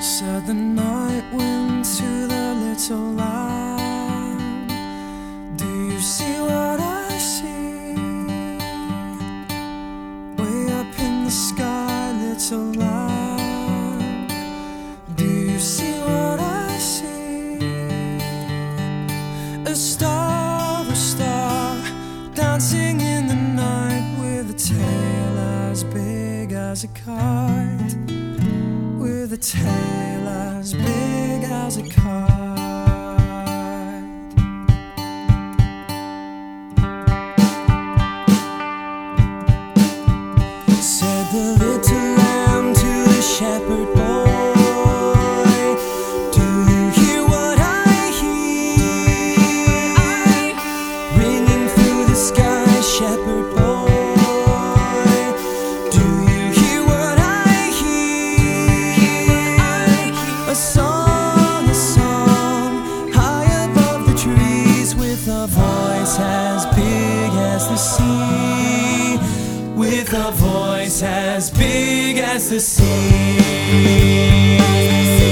Said the night wind to the little lamb, do you see what I see? Way up in the sky, little lamb, do you see what I see? A star, dancing in the night with a tail as big as a kite, with a tail as big as a kite. Said the little lamb to the shepherd boy, do you hear what I hear? Ringing through the sky, shepherd boy. A voice as big as the sea, with a voice as big as the sea.